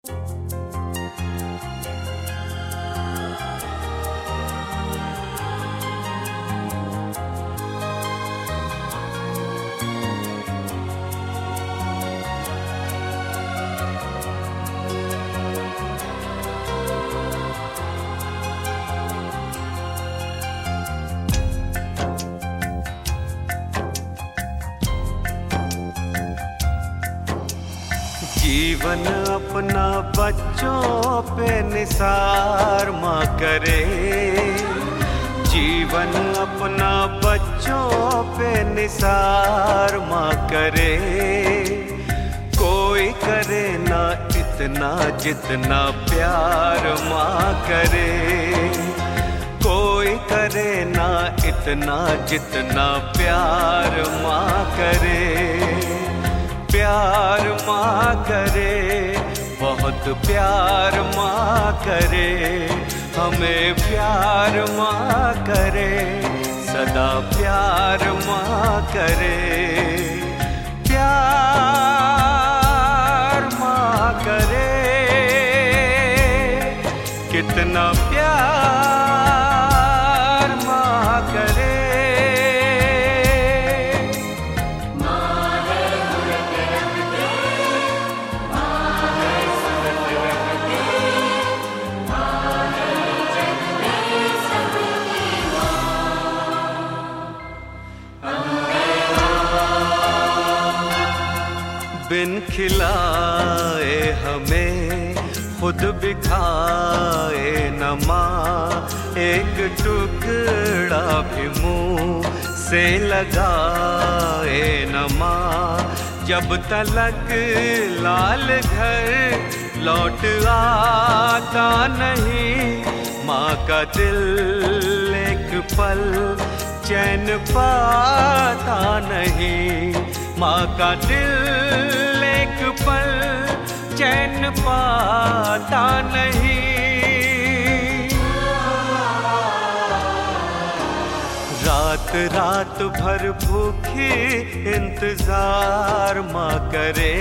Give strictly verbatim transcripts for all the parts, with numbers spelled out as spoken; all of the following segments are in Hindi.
जीवन अपना बच्चों पे निसार माँ करे, जीवन अपना बच्चों पे निसार माँ करे। कोई करे ना इतना जितना प्यार माँ करे, कोई करे ना इतना जितना प्यार माँ करे। प्यार माँ करे, बहुत प्यार माँ करे, हमें प्यार माँ करे, सदा प्यार माँ करे। प्यार माँ करे, कितना प्यार माँ करे। बिन खिलाए हमें खुद भी खाए न माँ, एक टुकड़ा भी मुँह से लगाए न माँ। जब तलक लाल घर लौट आता नहीं, माँ का दिल एक पल चैन पाता नहीं। माँ का दिल एक पल चैन पाता नहीं। रात रात भर भूखी इंतजार माँ करे,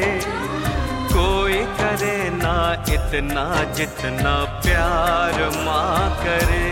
कोई करे ना इतना जितना प्यार माँ करे।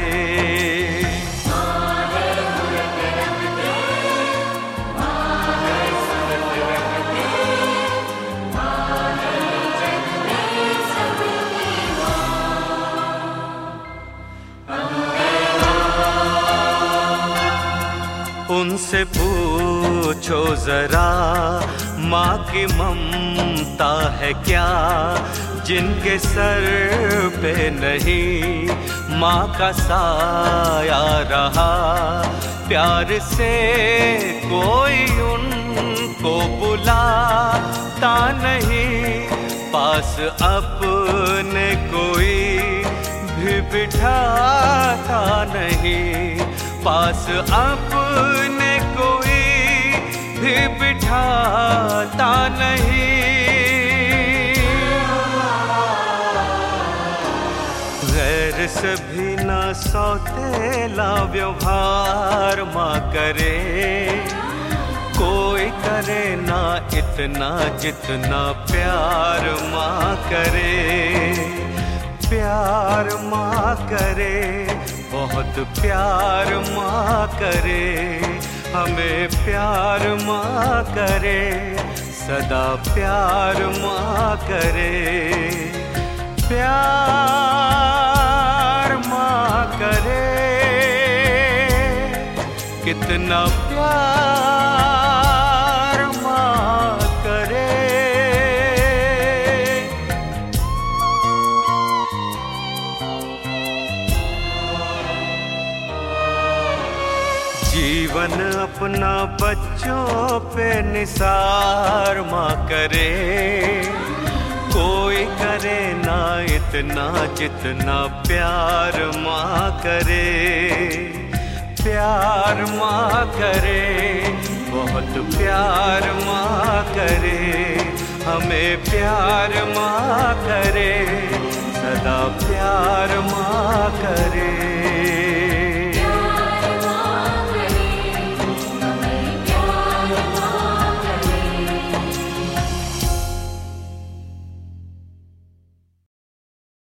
उनसे पूछो जरा माँ की ममता है क्या, जिनके सर पे नहीं माँ का साया रहा। प्यार से कोई उनको बुलाता नहीं, पास अपने कोई भी बिठाता नहीं। पास अपने कोई भी बिठाता नहीं। गैर से भी ना सौतेला व्यवहार माँ करे, कोई करे ना इतना जितना प्यार माँ करे। प्यार माँ करे, बहुत प्यार माँ करे, हमें प्यार माँ करे, सदा प्यार माँ करे। प्यार माँ करे, कितना प्यार माँ करे। जीवन अपना बच्चों पे निसार माँ करे, कोई करे ना इतना जितना प्यार माँ करे। प्यार माँ करे, बहुत प्यार माँ करे, हमें प्यार माँ करे, सदा प्यार माँ करे।